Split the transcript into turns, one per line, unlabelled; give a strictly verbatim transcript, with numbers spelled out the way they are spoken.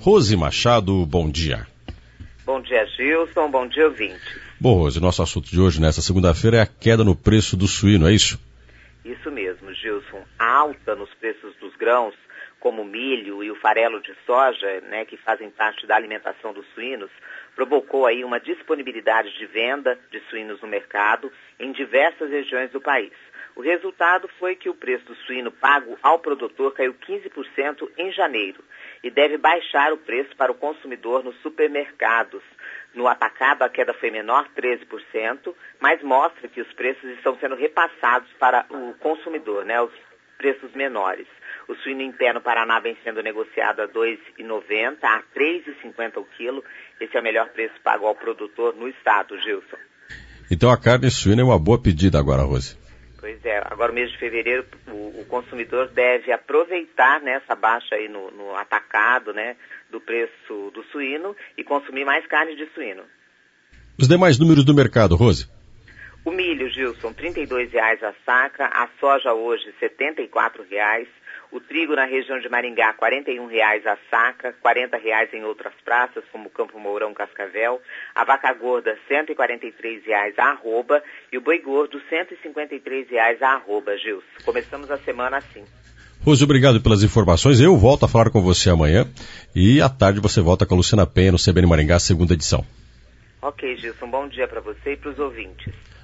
Rose Machado, bom dia.
Bom dia, Gilson, bom dia, ouvinte.
Bom, Rose, nosso assunto de hoje, nesta segunda-feira, é a queda no preço do suíno, é isso?
Isso mesmo, Gilson. A alta nos preços dos grãos, como o milho e o farelo de soja, né, que fazem parte da alimentação dos suínos, provocou aí uma disponibilidade de venda de suínos no mercado em diversas regiões do país. O resultado foi que o preço do suíno pago ao produtor caiu quinze por cento em janeiro e deve baixar o preço para o consumidor nos supermercados. No atacado, a queda foi menor, treze por cento, mas mostra que os preços estão sendo repassados para o consumidor, né, os preços menores. O suíno em pé no Paraná vem sendo negociado a dois reais e noventa centavos, a três reais e cinquenta centavos o quilo. Esse é o melhor preço pago ao produtor no estado, Gilson.
Então a carne suína é uma boa pedida agora, Rose.
Pois é, agora no mês de fevereiro o, o consumidor deve aproveitar, né, essa baixa aí no, no atacado, né, do preço do suíno e consumir mais carne de suíno.
Os demais números do mercado, Rose?
O milho, Gilson, trinta e dois reais a saca, a soja hoje setenta e quatro reais, o trigo na região de Maringá quarenta e um reais a saca, quarenta reais em outras praças como Campo Mourão, Cascavel, a vaca gorda cento e quarenta e três reais a arroba e o boi gordo cento e cinquenta e três reais a arroba, Gilson. Começamos a semana assim.
Rose, obrigado pelas informações. Eu volto a falar com você amanhã e à tarde você volta com a Luciana Penha no C B N Maringá, segunda edição.
Ok, Gilson, bom dia para você e para os ouvintes.